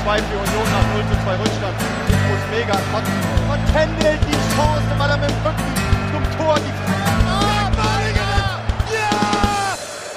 2 für Union nach 0:2 Rückstand. Ich muss mega kotzen. Und Kendall die Chance, weil er mit dem Rücken zum Tor die Ja!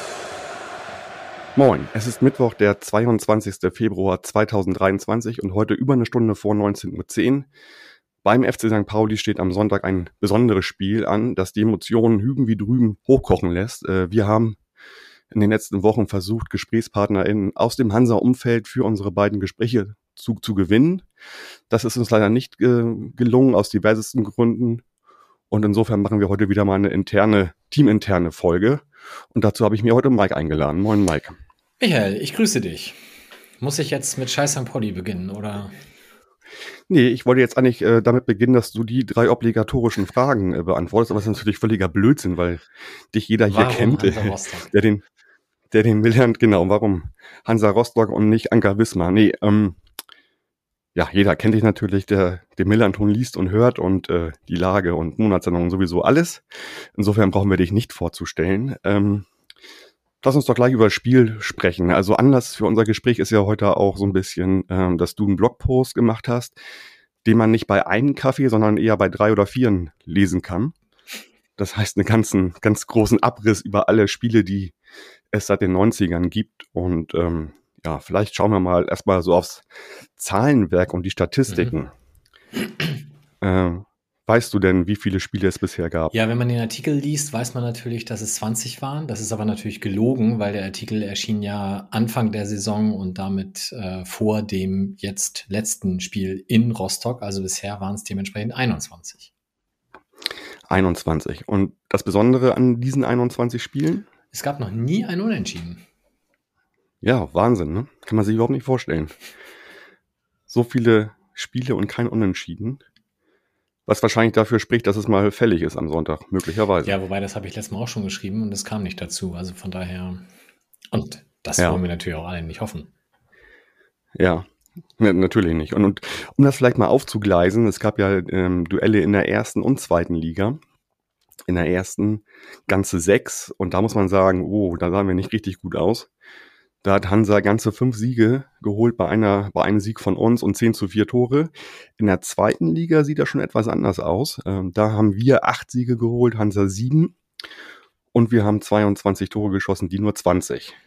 Moin, es ist Mittwoch, der 22. Februar 2023 und heute über eine Stunde vor 19:10 Uhr. Beim FC St. Pauli steht am Sonntag ein besonderes Spiel an, das die Emotionen hüben wie drüben hochkochen lässt. Wir haben in den letzten Wochen versucht, GesprächspartnerInnen aus dem Hansa-Umfeld für unsere beiden Gespräche zu gewinnen. Das ist uns leider nicht gelungen, aus diversesten Gründen. Und insofern machen wir heute wieder mal eine teaminterne Folge. Und dazu habe ich mir heute Mike eingeladen. Moin, Mike. Michael, ich grüße dich. Muss ich jetzt mit Scheiß St. Pauli beginnen, oder? Nee, ich wollte jetzt eigentlich damit beginnen, dass du die 3 obligatorischen Fragen beantwortest, aber das ist natürlich völliger Blödsinn, weil dich jeder hier kennt, der den Millern, genau, warum Hansa Rostock und nicht Anker Wismar? Nee, ja, jeder kennt dich natürlich, der den Millern-Ton liest und hört und die Lage und Monatssendungen sowieso alles. Insofern brauchen wir dich nicht vorzustellen. Lass uns doch gleich über das Spiel sprechen. Also Anlass für unser Gespräch ist ja heute auch so ein bisschen, dass du einen Blogpost gemacht hast, den man nicht bei einem Kaffee, sondern eher bei 3 oder 4 lesen kann. Das heißt, einen ganz großen Abriss über alle Spiele, die es seit den 90ern gibt. Und ja, vielleicht schauen wir mal erstmal so aufs Zahlenwerk und die Statistiken. Weißt du denn, wie viele Spiele es bisher gab? Ja, wenn man den Artikel liest, weiß man natürlich, dass es 20 waren. Das ist aber natürlich gelogen, weil der Artikel erschien ja Anfang der Saison und damit vor dem jetzt letzten Spiel in Rostock. Also bisher waren es dementsprechend 21. 21. Und das Besondere an diesen 21 Spielen? Es gab noch nie ein Unentschieden. Ja, Wahnsinn, ne? Kann man sich überhaupt nicht vorstellen. So viele Spiele und kein Unentschieden. Was wahrscheinlich dafür spricht, dass es mal fällig ist am Sonntag, möglicherweise. Ja, wobei, das habe ich letztes Mal auch schon geschrieben und es kam nicht dazu. Also von daher, und das wollen wir natürlich auch alle nicht hoffen. Ja, natürlich nicht. Und um das vielleicht mal aufzugleisen, es gab ja Duelle in der ersten und zweiten Liga. In der ersten ganze 6 und da muss man sagen, da sahen wir nicht richtig gut aus. Da hat Hansa ganze 5 Siege geholt bei einem Sieg von uns und 10:4 Tore. In der zweiten Liga sieht das schon etwas anders aus. Da haben wir 8 Siege geholt, Hansa 7. Und wir haben 22 Tore geschossen, die nur 20.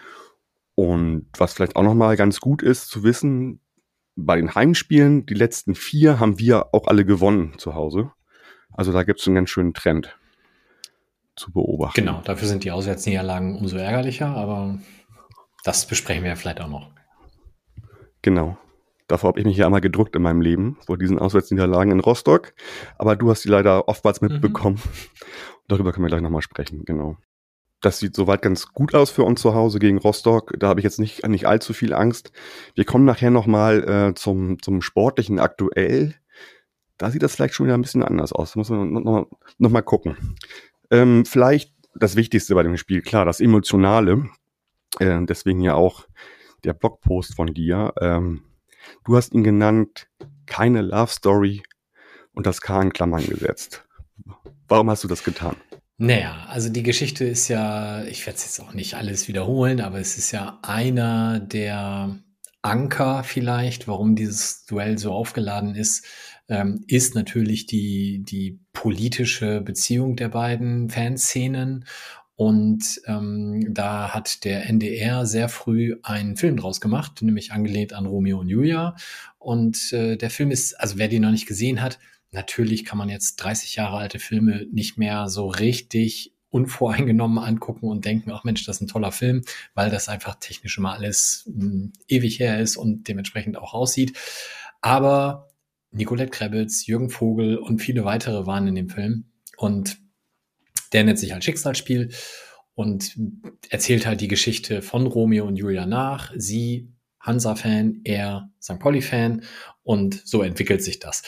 Und was vielleicht auch nochmal ganz gut ist zu wissen, bei den Heimspielen, die letzten 4 haben wir auch alle gewonnen zu Hause. Also da gibt es einen ganz schönen Trend zu beobachten. Genau, dafür sind die Auswärtsniederlagen umso ärgerlicher, aber das besprechen wir ja vielleicht auch noch. Genau. Davor habe ich mich ja einmal gedrückt in meinem Leben, vor diesen Auswärtsniederlagen in Rostock. Aber du hast die leider oftmals mitbekommen. Darüber können wir gleich nochmal sprechen, genau. Das sieht soweit ganz gut aus für uns zu Hause gegen Rostock. Da habe ich jetzt nicht allzu viel Angst. Wir kommen nachher nochmal zum Sportlichen aktuell. Da sieht das vielleicht schon wieder ein bisschen anders aus. Da muss man noch mal gucken. Vielleicht das Wichtigste bei dem Spiel, klar, das Emotionale. Deswegen ja auch der Blogpost von dir. Du hast ihn genannt, keine Love Story und das K in Klammern gesetzt. Warum hast du das getan? Naja, also die Geschichte ist ja, ich werde es jetzt auch nicht alles wiederholen, aber es ist ja einer der Anker vielleicht, warum dieses Duell so aufgeladen ist natürlich die politische Beziehung der beiden Fanszenen. Und da hat der NDR sehr früh einen Film draus gemacht, nämlich angelehnt an Romeo und Julia. Und der Film ist, also wer den noch nicht gesehen hat, natürlich kann man jetzt 30 Jahre alte Filme nicht mehr so richtig unvoreingenommen angucken und denken, ach Mensch, das ist ein toller Film, weil das einfach technisch immer alles ewig her ist und dementsprechend auch aussieht. Aber Nicolette Krebitz, Jürgen Vogel und viele weitere waren in dem Film. Und der nennt sich halt Schicksalsspiel und erzählt halt die Geschichte von Romeo und Julia nach. Sie Hansa-Fan, er St. Pauli-Fan und so entwickelt sich das.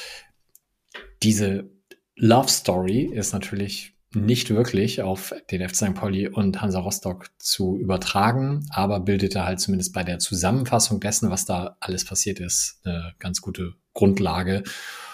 Diese Love Story ist natürlich nicht wirklich auf den FC St. Pauli und Hansa Rostock zu übertragen, aber bildete halt zumindest bei der Zusammenfassung dessen, was da alles passiert ist, eine ganz gute Grundlage.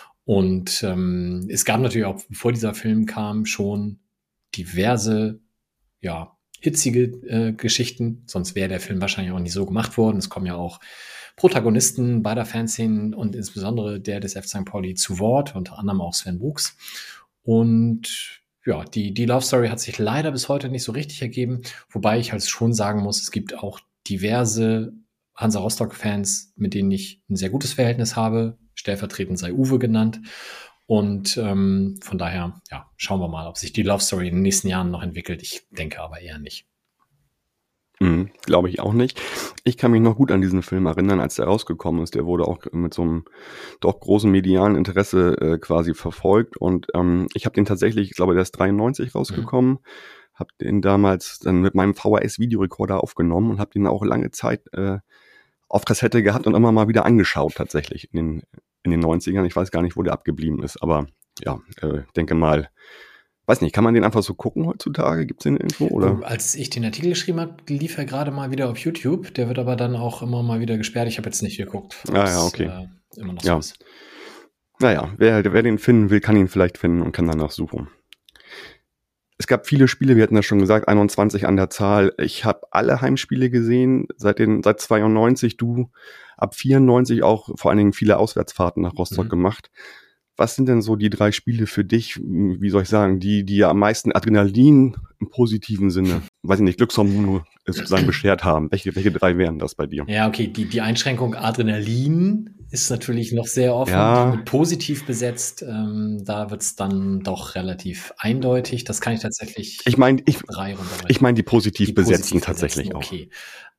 Und es gab natürlich auch, bevor dieser Film kam, schon diverse hitzige Geschichten, sonst wäre der Film wahrscheinlich auch nicht so gemacht worden. Es kommen ja auch Protagonisten beider Fanszenen und insbesondere der des FC St. Pauli zu Wort, unter anderem auch Sven Brooks. Und ja, die Love Story hat sich leider bis heute nicht so richtig ergeben, wobei ich halt schon sagen muss, es gibt auch diverse Hansa Rostock-Fans, mit denen ich ein sehr gutes Verhältnis habe. Stellvertretend sei Uwe genannt. Und von daher, ja, schauen wir mal, ob sich die Love Story in den nächsten Jahren noch entwickelt. Ich denke aber eher nicht. Glaube ich auch nicht. Ich kann mich noch gut an diesen Film erinnern, als der rausgekommen ist. Der wurde auch mit so einem doch großen medialen Interesse quasi verfolgt. Und ich habe den tatsächlich, ich glaube, der ist 93 rausgekommen. Habe den damals dann mit meinem VHS-Videorekorder aufgenommen und habe den auch lange Zeit auf Kassette gehabt und immer mal wieder angeschaut tatsächlich in den 90ern. Ich weiß gar nicht, wo der abgeblieben ist. Aber ja, denke mal, weiß nicht, kann man den einfach so gucken heutzutage? Gibt's den irgendwo? Oder? Als ich den Artikel geschrieben habe, lief er gerade mal wieder auf YouTube. Der wird aber dann auch immer mal wieder gesperrt. Ich habe jetzt nicht geguckt. Ja, okay. Immer noch so ist. Naja, wer den finden will, kann ihn vielleicht finden und kann danach suchen. Es gab viele Spiele, wir hatten das schon gesagt, 21 an der Zahl. Ich habe alle Heimspiele gesehen, seit 92, du ab 94 auch vor allen Dingen viele Auswärtsfahrten nach Rostock gemacht. Was sind denn so die 3 Spiele für dich, wie soll ich sagen, die ja am meisten Adrenalin im positiven Sinne, weiß ich nicht, Glückshormone sozusagen beschert haben? Welche 3 wären das bei dir? Ja, okay, die Einschränkung Adrenalin ist natürlich noch sehr offen, mit positiv besetzt. Da wird's dann doch relativ eindeutig. Das kann ich tatsächlich 3 runterreichen. Ich meine die positiv besetzten tatsächlich auch. Okay.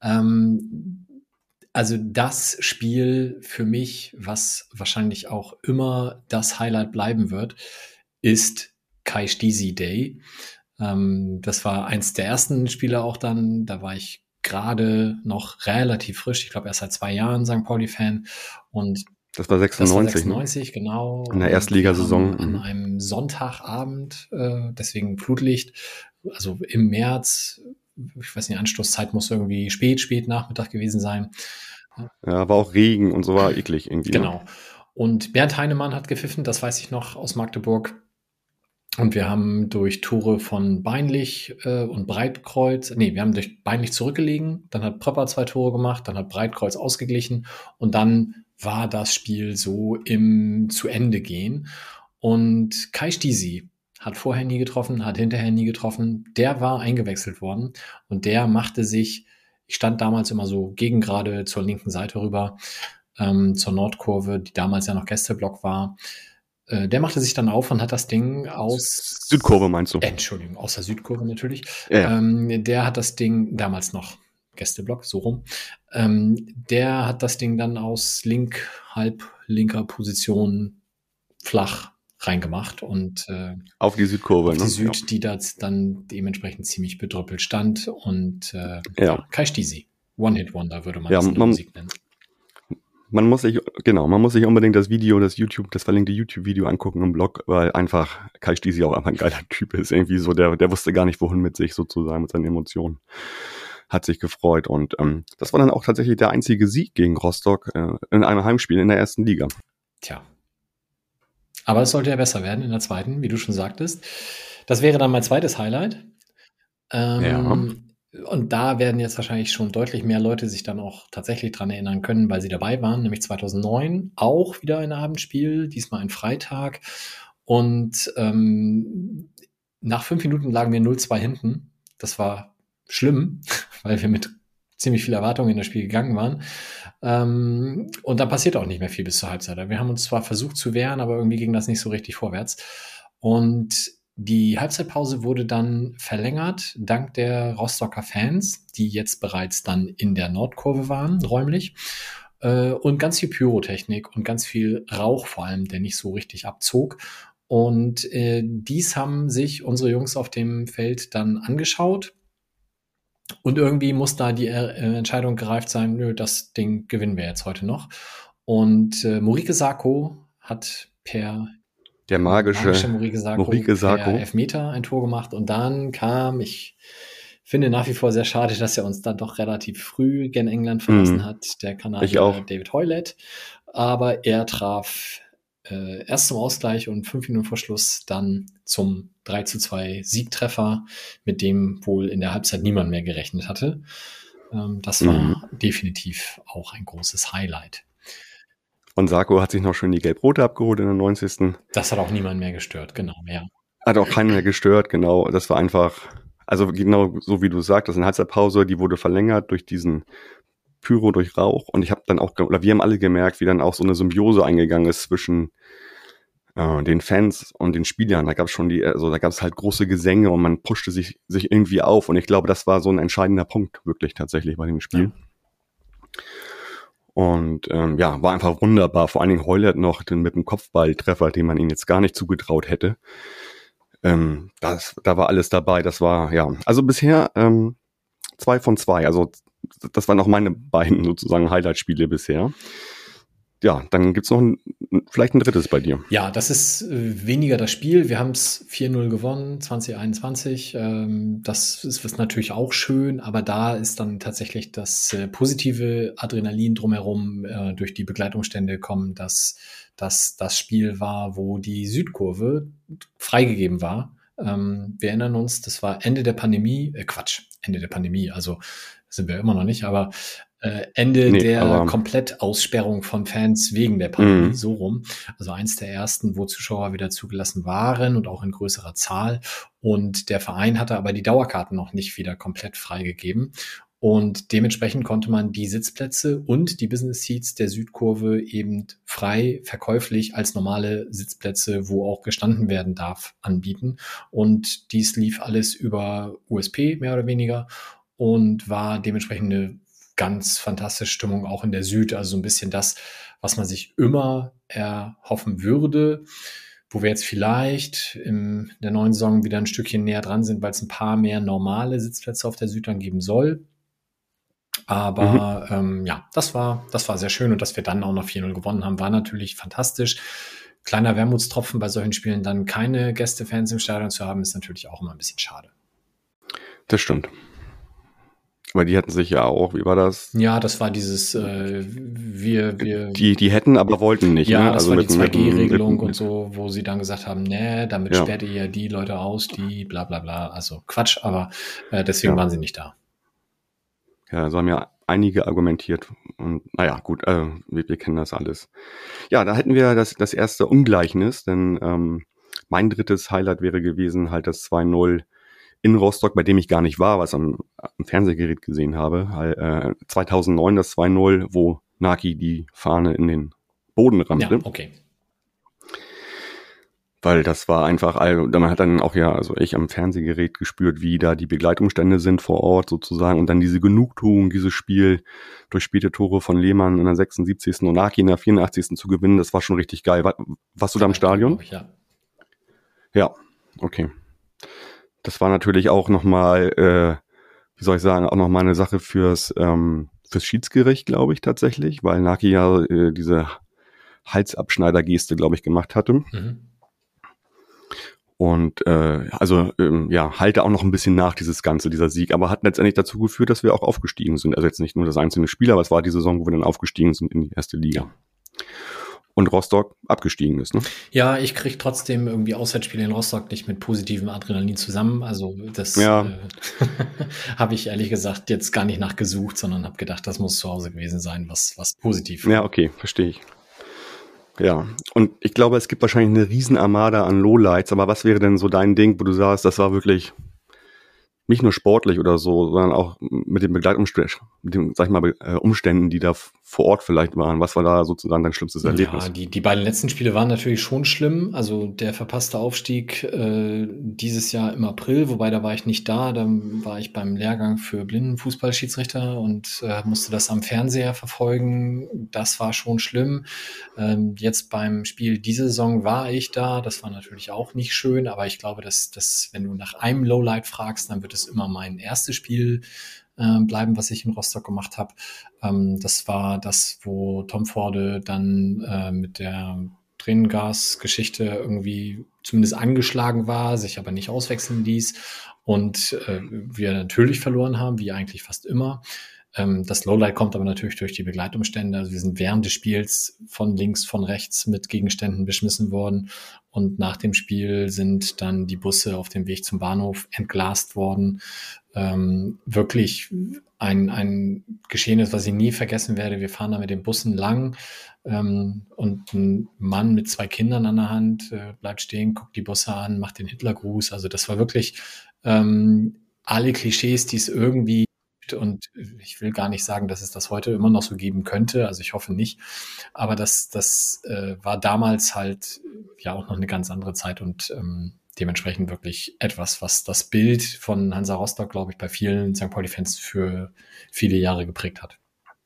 Also das Spiel für mich, was wahrscheinlich auch immer das Highlight bleiben wird, ist Kai Stisi Day. Das war eins der ersten Spiele auch dann. Da war ich gerade noch relativ frisch. Ich glaube erst seit 2 Jahren St. Pauli-Fan. Und das war 96, ne? Genau. In der Erstligasaison. An einem Sonntagabend, deswegen Flutlicht, also im März. Ich weiß nicht, Anstoßzeit muss irgendwie spät Nachmittag gewesen sein. Ja, war auch Regen und so, war eklig irgendwie. Genau. Ne? Und Bernd Heinemann hat gepfiffen, das weiß ich noch, aus Magdeburg. Und wir haben durch Tore von Beinlich und Breitkreuz, wir haben durch Beinlich zurückgelegen, dann hat Pröpper 2 Tore gemacht, dann hat Breitkreuz ausgeglichen und dann war das Spiel so im zu Ende gehen. Und Kai Stisi hat vorher nie getroffen, hat hinterher nie getroffen. Der war eingewechselt worden und der machte sich, ich stand damals immer so gegen gerade zur linken Seite rüber, zur Nordkurve, die damals ja noch Gästeblock war. Der machte sich dann auf und hat das Ding aus... Südkurve meinst du? Entschuldigung, aus der Südkurve natürlich. Ja. Der hat das Ding damals noch Gästeblock, so rum. Der hat das Ding dann aus halb linker Position flach reingemacht und auf die Südkurve, auf die Süd, die da dann dementsprechend ziemlich bedröppelt stand und Kai Stisi, One-Hit-Wonder würde man das in der Musik nennen. Man muss sich unbedingt das verlinkte YouTube-Video angucken im Blog, weil einfach Kai Stisi auch einfach ein geiler Typ ist. Irgendwie so, der wusste gar nicht, wohin mit sich sozusagen, mit seinen Emotionen. Hat sich gefreut und das war dann auch tatsächlich der einzige Sieg gegen Rostock in einem Heimspiel in der ersten Liga. Tja. Aber es sollte ja besser werden in der zweiten, wie du schon sagtest. Das wäre dann mein zweites Highlight. Und da werden jetzt wahrscheinlich schon deutlich mehr Leute sich dann auch tatsächlich dran erinnern können, weil sie dabei waren, nämlich 2009 auch wieder ein Abendspiel, diesmal ein Freitag. Und nach 5 Minuten lagen wir 0-2 hinten. Das war schlimm, weil wir mit ziemlich viel Erwartung in das Spiel gegangen waren. Und da passiert auch nicht mehr viel bis zur Halbzeit. Wir haben uns zwar versucht zu wehren, aber irgendwie ging das nicht so richtig vorwärts. Und die Halbzeitpause wurde dann verlängert, dank der Rostocker Fans, die jetzt bereits dann in der Nordkurve waren, räumlich. Und ganz viel Pyrotechnik und ganz viel Rauch vor allem, der nicht so richtig abzog. Und dies haben sich unsere Jungs auf dem Feld dann angeschaut. Und irgendwie muss da die Entscheidung gereift sein, nö, das Ding gewinnen wir jetzt heute noch. Und Morike Sacco hat der magische Morike Sacco per Elfmeter ein Tor gemacht. Und dann kam, ich finde nach wie vor sehr schade, dass er uns dann doch relativ früh gen England verlassen hat, der Kanadier David Hoylett. Aber er traf erst zum Ausgleich und 5 Minuten vor Schluss dann zum 3:2 Siegtreffer, mit dem wohl in der Halbzeit niemand mehr gerechnet hatte. Das war definitiv auch ein großes Highlight. Und Sarko hat sich noch schön die Gelb-Rote abgeholt in der 90. Das hat auch niemand mehr gestört, genau, ja. Hat auch keinen mehr gestört, genau. Das war einfach, also genau so wie du sagst, das ist eine Halbzeitpause, die wurde verlängert durch diesen Pyro, durch Rauch. Und ich habe dann auch, oder wir haben alle gemerkt, wie dann auch so eine Symbiose eingegangen ist zwischen den Fans und den Spielern. Da gab es schon da gab es halt große Gesänge und man pushte sich irgendwie auf. Und ich glaube, das war so ein entscheidender Punkt wirklich tatsächlich bei dem Spiel. Ja. Und war einfach wunderbar. Vor allen Dingen Heulert noch mit dem Kopfballtreffer, den man ihm jetzt gar nicht zugetraut hätte. Da war alles dabei. Das war, also bisher 2 von 2. Also das waren auch meine beiden sozusagen Highlight-Spiele bisher. Ja, dann gibt's noch vielleicht ein drittes bei dir. Ja, das ist weniger das Spiel. Wir haben es 4-0 gewonnen, 2021. Das ist natürlich auch schön, aber da ist dann tatsächlich das positive Adrenalin drumherum durch die Begleitumstände gekommen, dass das Spiel war, wo die Südkurve freigegeben war. Wir erinnern uns, das war Ende der Pandemie, also sind wir immer noch nicht, aber Ende der Komplettaussperrung von Fans wegen der Pandemie, so rum. Also eins der ersten, wo Zuschauer wieder zugelassen waren und auch in größerer Zahl. Und der Verein hatte aber die Dauerkarten noch nicht wieder komplett freigegeben. Und dementsprechend konnte man die Sitzplätze und die Business Seats der Südkurve eben frei verkäuflich als normale Sitzplätze, wo auch gestanden werden darf, anbieten. Und dies lief alles über USP, mehr oder weniger, und war dementsprechend eine ganz fantastische Stimmung auch in der Süd, also so ein bisschen das, was man sich immer erhoffen würde, wo wir jetzt vielleicht in der neuen Saison wieder ein Stückchen näher dran sind, weil es ein paar mehr normale Sitzplätze auf der Süd dann geben soll. Aber das war sehr schön, und dass wir dann auch noch 4-0 gewonnen haben, war natürlich fantastisch. Kleiner Wermutstropfen bei solchen Spielen, dann keine Gästefans im Stadion zu haben, ist natürlich auch immer ein bisschen schade. Das stimmt. Aber die hatten sich ja auch, wie war das? Ja, das war dieses, Die hätten, aber wollten nicht. Ja, ne? das war die 2G-Regelung und so, wo sie dann gesagt haben, damit sperrt ihr ja die Leute aus, die bla bla bla. Also Quatsch, aber deswegen waren sie nicht da. Ja, so haben ja einige argumentiert. Und naja, gut, wir kennen das alles. Ja, da hätten wir das erste Ungleichnis, denn mein drittes Highlight wäre gewesen, halt das 2-0 in Rostock, bei dem ich gar nicht war, was am Fernsehgerät gesehen habe. 2009 das 2-0, wo Naki die Fahne in den Boden rammte. Ja, okay. Weil das war einfach, man hat dann auch ich am Fernsehgerät gespürt, wie da die Begleitumstände sind vor Ort sozusagen, und dann diese Genugtuung, dieses Spiel durch späte Tore von Lehmann in der 76. und Naki in der 84. zu gewinnen, das war schon richtig geil. Warst du da im Stadion? Ja. Ja, okay. Das war natürlich auch nochmal, auch nochmal eine Sache fürs Schiedsgericht, glaube ich, tatsächlich, weil Naki diese Halsabschneider-Geste, glaube ich, gemacht hatte. Mhm. Und halte auch noch ein bisschen nach, dieser Sieg, aber hat letztendlich dazu geführt, dass wir auch aufgestiegen sind. Also jetzt nicht nur das einzelne Spiel, aber es war die Saison, wo wir dann aufgestiegen sind in die erste Liga. Und Rostock abgestiegen ist, ne? Ja, ich kriege trotzdem irgendwie Auswärtsspiele in Rostock nicht mit positivem Adrenalin zusammen. Also das habe ich ehrlich gesagt jetzt gar nicht nachgesucht, sondern habe gedacht, das muss zu Hause gewesen sein, was positiv war. Ja, okay, verstehe ich. Ja, und ich glaube, es gibt wahrscheinlich eine Riesen-Armada an Lowlights, aber was wäre denn so dein Ding, wo du sagst, das war wirklich nicht nur sportlich oder so, sondern auch mit den Umständen, die da vor Ort vielleicht waren. Was war da sozusagen dein schlimmstes Erlebnis? Ja, die beiden letzten Spiele waren natürlich schon schlimm. Also der verpasste Aufstieg dieses Jahr im April, wobei da war ich nicht da. Dann war ich beim Lehrgang für Blindenfußballschiedsrichter und musste das am Fernseher verfolgen. Das war schon schlimm. Jetzt beim Spiel diese Saison war ich da. Das war natürlich auch nicht schön, aber ich glaube, dass wenn du nach einem Lowlight fragst, dann wird es immer mein erstes Spiel bleiben, was ich in Rostock gemacht habe. Das war das, wo Tom Forde dann mit der Tränengasgeschichte irgendwie zumindest angeschlagen war, sich aber nicht auswechseln ließ und wir natürlich verloren haben, wie eigentlich fast immer. Das Lowlight kommt aber natürlich durch die Begleitumstände. Also wir sind während des Spiels von links, von rechts mit Gegenständen beschmissen worden. Und nach dem Spiel sind dann die Busse auf dem Weg zum Bahnhof entglast worden. Wirklich ein Geschehnis, was ich nie vergessen werde. Wir fahren da mit den Bussen lang und ein Mann mit 2 Kindern an der Hand bleibt stehen, guckt die Busse an, macht den Hitlergruß. Also das war wirklich alle Klischees, die es irgendwie gibt. Und ich will gar nicht sagen, dass es das heute immer noch so geben könnte. Also ich hoffe nicht. Aber das war damals halt ja auch noch eine ganz andere Zeit und dementsprechend wirklich etwas, was das Bild von Hansa Rostock, glaube ich, bei vielen St. Pauli-Fans für viele Jahre geprägt hat.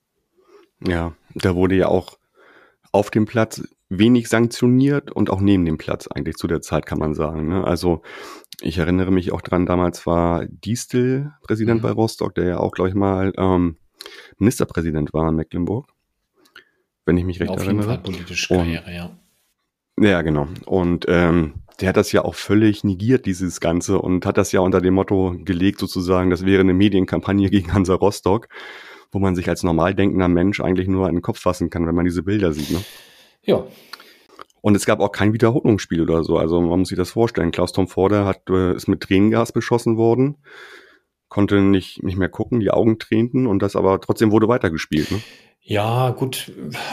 Ja, da wurde ja auch auf dem Platz wenig sanktioniert und auch neben dem Platz eigentlich zu der Zeit, kann man sagen. Ne? Also ich erinnere mich auch dran, damals war Diestel Präsident bei Rostock, der ja auch, glaube ich, mal Ministerpräsident war in Mecklenburg, wenn ich mich recht erinnere. Auf jeden Fall politische Karriere, ja. Ja, genau. Und der hat das ja auch völlig negiert, dieses Ganze, und hat das ja unter dem Motto gelegt, sozusagen, das wäre eine Medienkampagne gegen Hansa Rostock, wo man sich als normal denkender Mensch eigentlich nur an den Kopf fassen kann, wenn man diese Bilder sieht. Ne? Ja. Und es gab auch kein Wiederholungsspiel oder so. Also man muss sich das vorstellen. Klaus Tom Vorder ist mit Tränengas beschossen worden, konnte nicht mehr gucken, die Augen tränten, und das aber trotzdem wurde weitergespielt. Ne? Ja, gut.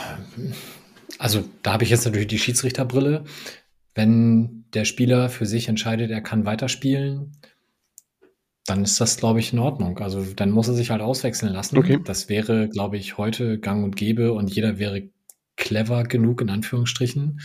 Also da habe ich jetzt natürlich die Schiedsrichterbrille. Wenn der Spieler für sich entscheidet, er kann weiterspielen, dann ist das, glaube ich, in Ordnung. Also dann muss er sich halt auswechseln lassen. Okay. Das wäre, glaube ich, heute gang und gäbe und jeder wäre clever genug, in Anführungsstrichen.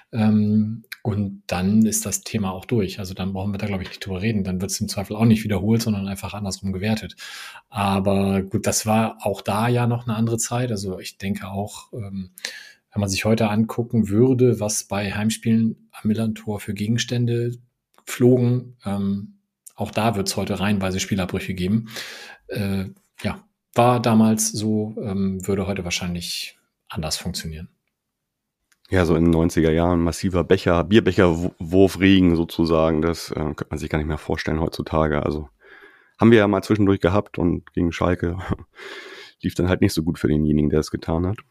Und dann ist das Thema auch durch. Also dann brauchen wir da, glaube ich, nicht drüber reden. Dann wird es im Zweifel auch nicht wiederholt, sondern einfach andersrum gewertet. Aber gut, das war auch da ja noch eine andere Zeit. Also ich denke auch, wenn man sich heute angucken würde, was bei Heimspielen am Millerntor für Gegenstände flogen, auch da wird es heute reihenweise Spielabbrüche geben. Ja, war damals so, würde heute wahrscheinlich anders funktionieren. Ja, so in den 90er Jahren massiver Bierbecherwurfregen sozusagen, das könnte man sich gar nicht mehr vorstellen heutzutage. Also haben wir ja mal zwischendurch gehabt, und gegen Schalke lief dann halt nicht so gut für denjenigen, der es getan hat.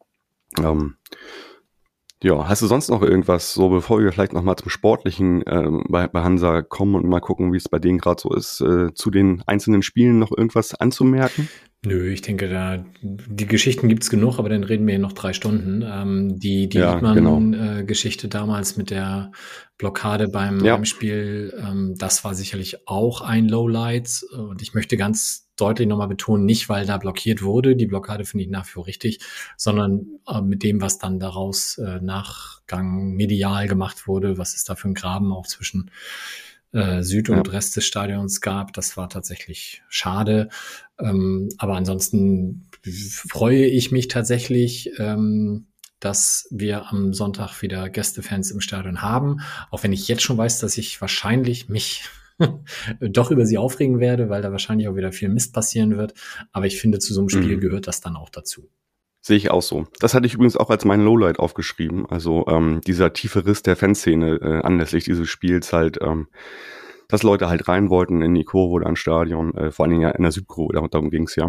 Ja, hast du sonst noch irgendwas, so bevor wir vielleicht nochmal zum Sportlichen bei Hansa kommen und mal gucken, wie es bei denen gerade so ist, zu den einzelnen Spielen noch irgendwas anzumerken? Nö, ich denke, die Geschichten gibt's genug, aber dann reden wir hier noch 3 Stunden. Die Liedmann-Geschichte damals mit der Blockade beim Heimspiel, das war sicherlich auch ein Lowlight. Und ich möchte ganz deutlich nochmal betonen, nicht weil da blockiert wurde, die Blockade finde ich nach wie vor richtig, sondern mit dem, was dann daraus Nachgang medial gemacht wurde, was es da für ein Graben auch zwischen Süd und Rest des Stadions gab. Das war tatsächlich schade. Aber ansonsten freue ich mich tatsächlich, dass wir am Sonntag wieder Gästefans im Stadion haben. Auch wenn ich jetzt schon weiß, dass ich wahrscheinlich mich doch über sie aufregen werde, weil da wahrscheinlich auch wieder viel Mist passieren wird. Aber ich finde, zu so einem Spiel gehört das dann auch dazu. Sehe ich auch so. Das hatte ich übrigens auch als mein Lowlight aufgeschrieben. Also dieser tiefe Riss der Fanszene anlässlich dieses Spiels halt, dass Leute halt rein wollten in die Kurve oder ins Stadion, vor allen Dingen ja in der Südkurve, darum ging's ja.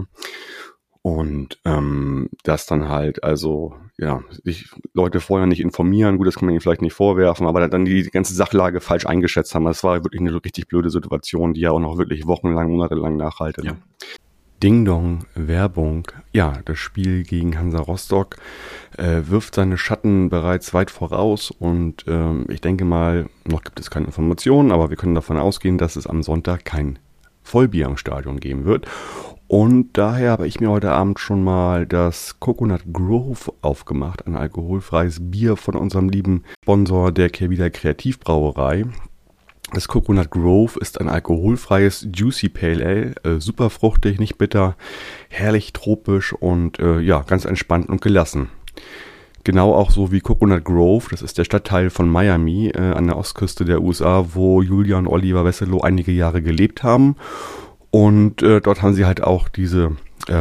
Und dass dann halt, also ja, sich Leute vorher nicht informieren, gut, das kann man ihnen vielleicht nicht vorwerfen, aber dann die ganze Sachlage falsch eingeschätzt haben. Das war wirklich eine richtig blöde Situation, die ja auch noch wirklich wochenlang, monatelang nachhaltet. Ja. Ding Dong, Werbung. Ja, das Spiel gegen Hansa Rostock wirft seine Schatten bereits weit voraus, und ich denke mal, noch gibt es keine Informationen, aber wir können davon ausgehen, dass es am Sonntag kein Vollbier im Stadion geben wird. Und daher habe ich mir heute Abend schon mal das Coconut Grove aufgemacht, ein alkoholfreies Bier von unserem lieben Sponsor, der Kehrwieder Kreativbrauerei. Das Coconut Grove ist ein alkoholfreies Juicy Pale Ale, super fruchtig, nicht bitter, herrlich tropisch und ganz entspannt und gelassen. Genau auch so wie Coconut Grove, das ist der Stadtteil von Miami an der Ostküste der USA, wo Julia und Oliver Wesselow einige Jahre gelebt haben. Und dort haben sie halt auch diesen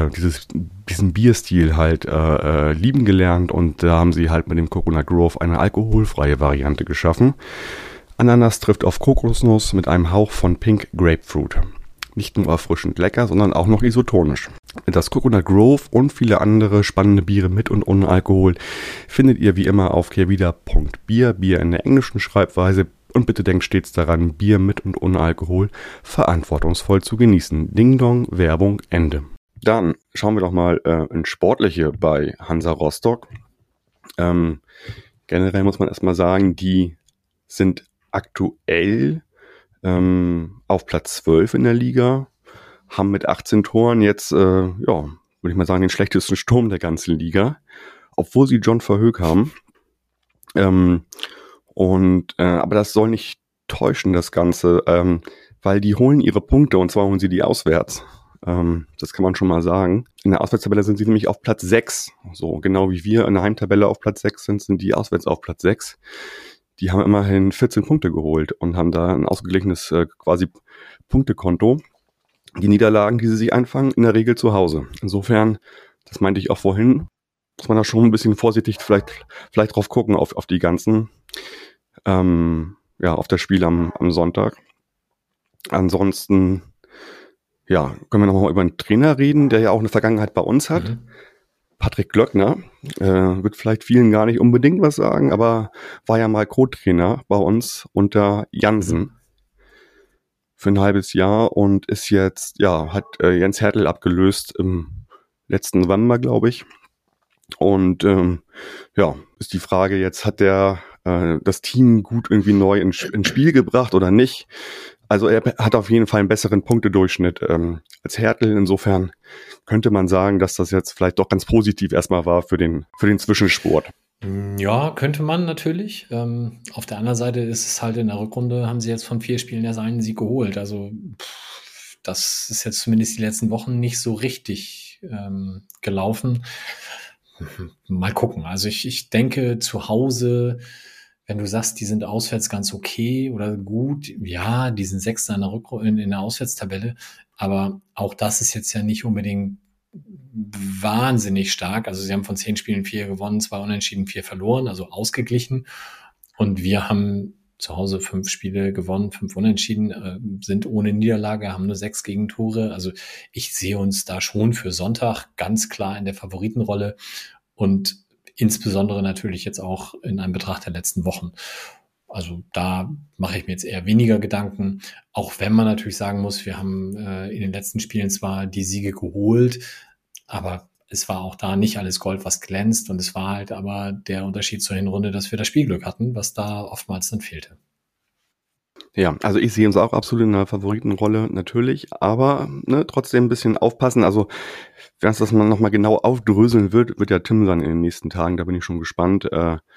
Bierstil halt lieben gelernt, und da haben sie halt mit dem Coconut Grove eine alkoholfreie Variante geschaffen. Ananas trifft auf Kokosnuss mit einem Hauch von Pink Grapefruit. Nicht nur erfrischend lecker, sondern auch noch isotonisch. Das Coconut Grove und viele andere spannende Biere mit und ohne Alkohol findet ihr wie immer auf kehrwieder.bier, Bier in der englischen Schreibweise. Und bitte denkt stets daran, Bier mit und ohne Alkohol verantwortungsvoll zu genießen. Ding Dong, Werbung, Ende. Dann schauen wir doch mal ins Sportliche bei Hansa Rostock. Generell muss man erstmal sagen, die sind aktuell auf Platz 12 in der Liga, haben mit 18 Toren jetzt, würde ich mal sagen, den schlechtesten Sturm der ganzen Liga, obwohl sie John Verhoek haben. Aber das soll nicht täuschen, das Ganze, weil die holen ihre Punkte und zwar holen sie die auswärts. Das kann man schon mal sagen. In der Auswärtstabelle sind sie nämlich auf Platz 6. So genau wie wir in der Heimtabelle auf Platz 6 sind die auswärts auf Platz 6. Die haben immerhin 14 Punkte geholt und haben da ein ausgeglichenes quasi Punktekonto. Die Niederlagen, die sie sich einfangen, in der Regel zu Hause. Insofern, das meinte ich auch vorhin, muss man da schon ein bisschen vorsichtig vielleicht drauf gucken auf die ganzen, auf das Spiel am Sonntag. Ansonsten, können wir nochmal über einen Trainer reden, der ja auch eine Vergangenheit bei uns hat. Mhm. Patrick Glöckner, wird vielleicht vielen gar nicht unbedingt was sagen, aber war ja mal Co-Trainer bei uns unter Jansen für ein halbes Jahr und ist jetzt, hat Jens Hertel abgelöst im letzten November, glaube ich. Und ist die Frage jetzt, hat der das Team gut irgendwie neu ins Spiel gebracht oder nicht? Also er hat auf jeden Fall einen besseren Punktedurchschnitt als Hertel. Insofern könnte man sagen, dass das jetzt vielleicht doch ganz positiv erstmal war für den Zwischensport. Ja, könnte man natürlich. Auf der anderen Seite ist es halt in der Rückrunde, haben sie jetzt von 4 Spielen erst einen Sieg geholt. Also das ist jetzt zumindest die letzten Wochen nicht so richtig gelaufen. Mal gucken. Also ich denke, zu Hause, wenn du sagst, die sind auswärts ganz okay oder gut, ja, die sind Sechster in der Auswärtstabelle, aber auch das ist jetzt ja nicht unbedingt wahnsinnig stark. Also sie haben von 10 Spielen 4 gewonnen, 2 unentschieden, 4 verloren, also ausgeglichen. Und wir haben zu Hause 5 Spiele gewonnen, 5 unentschieden, sind ohne Niederlage, haben nur 6 Gegentore. Also ich sehe uns da schon für Sonntag ganz klar in der Favoritenrolle und insbesondere natürlich jetzt auch in Anbetracht der letzten Wochen. Also da mache ich mir jetzt eher weniger Gedanken, auch wenn man natürlich sagen muss, wir haben in den letzten Spielen zwar die Siege geholt, aber es war auch da nicht alles Gold, was glänzt und es war halt aber der Unterschied zur Hinrunde, dass wir das Spielglück hatten, was da oftmals dann fehlte. Ja, also ich sehe uns auch absolut in einer Favoritenrolle natürlich, aber trotzdem ein bisschen aufpassen. Also wenn es das mal nochmal genau aufdröseln wird ja Tim sein in den nächsten Tagen, da bin ich schon gespannt,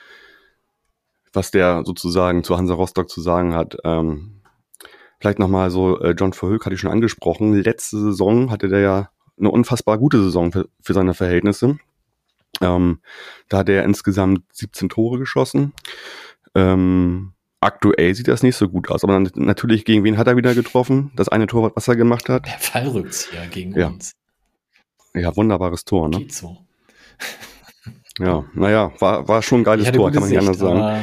was der sozusagen zu Hansa Rostock zu sagen hat. Vielleicht nochmal so, John Verhoek hatte ich schon angesprochen, letzte Saison hatte der ja eine unfassbar gute Saison für seine Verhältnisse. Da hat er insgesamt 17 Tore geschossen. Aktuell sieht das nicht so gut aus, aber natürlich, gegen wen hat er wieder getroffen? Das eine Tor, was er gemacht hat? Der Fallrückzieher gegen uns. Ja, wunderbares Tor, ne? Geht so. Ja, war schon ein geiles Tor, kann man nicht anders sagen.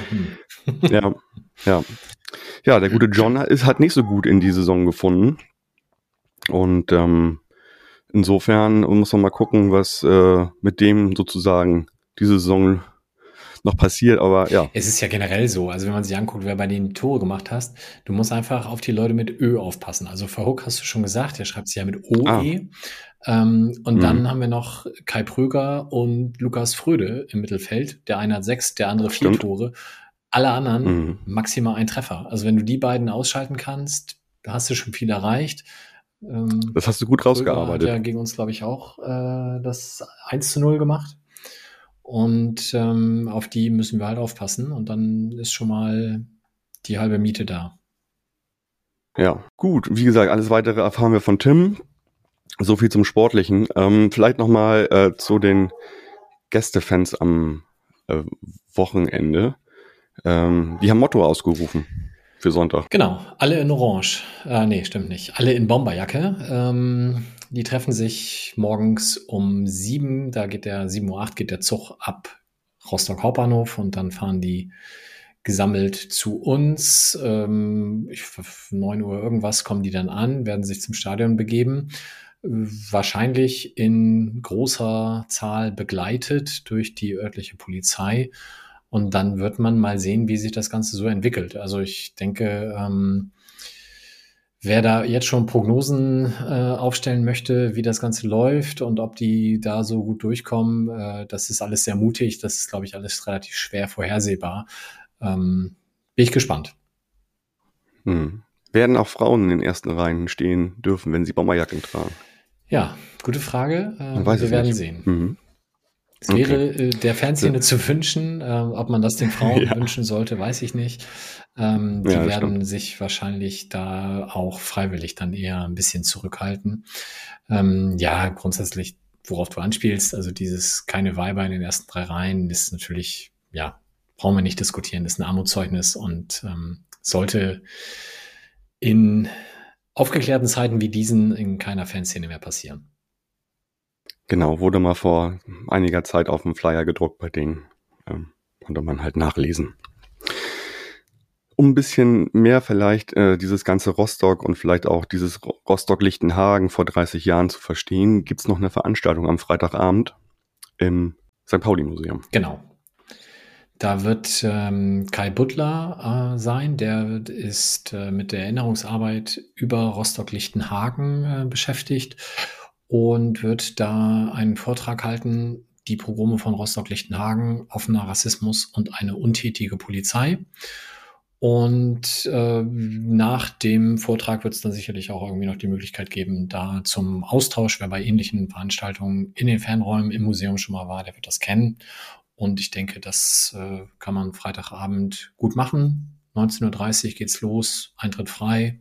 Ja, der gute John hat nicht so gut in die Saison gefunden. Und insofern muss man mal gucken, was mit dem sozusagen diese Saison noch passiert, aber ja. Es ist ja generell so, also wenn man sich anguckt, wer bei denen Tore gemacht hast, du musst einfach auf die Leute mit Ö aufpassen. Also Verhoek hast du schon gesagt, der schreibt sich ja mit OE. Und dann haben wir noch Kai Pröger und Lukas Fröde im Mittelfeld. Der eine hat 6, der andere 4 Tore. Alle anderen maximal 1 Treffer. Also wenn du die beiden ausschalten kannst, da hast du schon viel erreicht. Das hast du gut rausgearbeitet. Hat ja gegen uns, glaube ich, auch das 1:0 gemacht. Und auf die müssen wir halt aufpassen. Und dann ist schon mal die halbe Miete da. Ja, gut. Wie gesagt, alles Weitere erfahren wir von Tim. So viel zum Sportlichen. Vielleicht nochmal zu den Gästefans am Wochenende. Die haben Motto ausgerufen für Sonntag. Genau, alle in Orange. Nee, stimmt nicht. Alle in Bomberjacke. Die treffen sich morgens um 7. Da geht 7:08 Uhr geht der Zug ab Rostock Hauptbahnhof und dann fahren die gesammelt zu uns. 9 Uhr irgendwas kommen die dann an, werden sich zum Stadion begeben. Wahrscheinlich in großer Zahl begleitet durch die örtliche Polizei. Und dann wird man mal sehen, wie sich das Ganze so entwickelt. Also ich denke, wer da jetzt schon Prognosen aufstellen möchte, wie das Ganze läuft und ob die da so gut durchkommen, das ist alles sehr mutig. Das ist, glaube ich, alles relativ schwer vorhersehbar. Bin ich gespannt. Werden auch Frauen in den ersten Reihen stehen dürfen, wenn sie Bomberjacken tragen? Ja, gute Frage. Wir werden sehen. Es wäre der Fanszene zu wünschen. Ob man das den Frauen wünschen sollte, weiß ich nicht. Die werden sich wahrscheinlich da auch freiwillig dann eher ein bisschen zurückhalten. Grundsätzlich, worauf du anspielst, also dieses keine Weiber in den ersten 3 Reihen ist natürlich, brauchen wir nicht diskutieren, ist ein Armutszeugnis und sollte in aufgeklärten Zeiten wie diesen in keiner Fanszene mehr passieren. Genau, wurde mal vor einiger Zeit auf dem Flyer gedruckt bei denen. Konnte man halt nachlesen. Um ein bisschen mehr vielleicht dieses ganze Rostock und vielleicht auch dieses Rostock-Lichtenhagen vor 30 Jahren zu verstehen, gibt's noch eine Veranstaltung am Freitagabend im St. Pauli-Museum. Genau. Da wird Kai Butler sein, der ist mit der Erinnerungsarbeit über Rostock-Lichtenhagen beschäftigt und wird da einen Vortrag halten, die Pogrome von Rostock-Lichtenhagen, offener Rassismus und eine untätige Polizei. Und nach dem Vortrag wird es dann sicherlich auch irgendwie noch die Möglichkeit geben, da zum Austausch, wer bei ähnlichen Veranstaltungen in den Fanräumen im Museum schon mal war, der wird das kennen. Und ich denke, das kann man Freitagabend gut machen. 19.30 Uhr geht's los, Eintritt frei.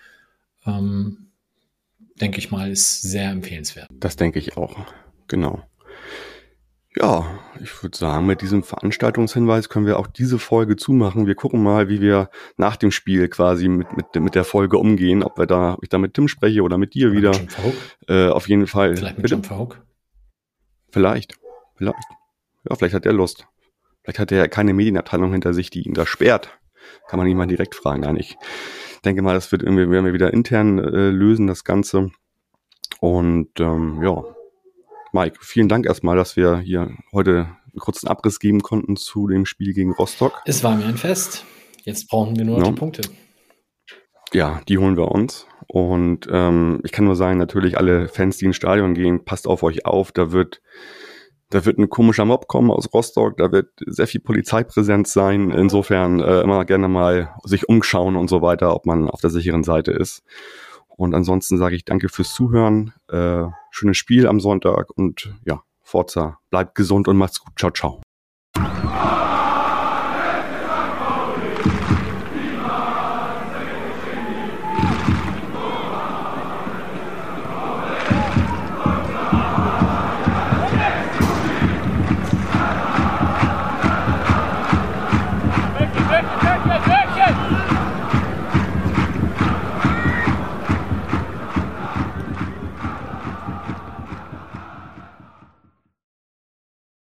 Denke ich mal, ist sehr empfehlenswert. Das denke ich auch, genau. Ja, ich würde sagen, mit diesem Veranstaltungshinweis können wir auch diese Folge zumachen. Wir gucken mal, wie wir nach dem Spiel quasi mit der Folge umgehen. Ob ich da mit Tim spreche oder mit dir oder wieder. Auf jeden Fall. Vielleicht mit John Verhoek? Vielleicht. Ja, vielleicht hat er Lust. Vielleicht hat er keine Medienabteilung hinter sich, die ihn da sperrt. Kann man ihn mal direkt fragen. Nein, ich denke mal, das werden wir wieder intern lösen, das Ganze. Und Mike, vielen Dank erstmal, dass wir hier heute einen kurzen Abriss geben konnten zu dem Spiel gegen Rostock. Es war mir ein Fest. Jetzt brauchen wir nur noch die Punkte. Ja, die holen wir uns. Und ich kann nur sagen, natürlich alle Fans, die ins Stadion gehen, passt auf euch auf. Da wird ein komischer Mob kommen aus Rostock, da wird sehr viel Polizeipräsenz sein. Insofern immer gerne mal sich umschauen und so weiter, ob man auf der sicheren Seite ist. Und ansonsten sage ich danke fürs Zuhören. Schönes Spiel am Sonntag und ja, Forza, bleibt gesund und macht's gut. Ciao, ciao.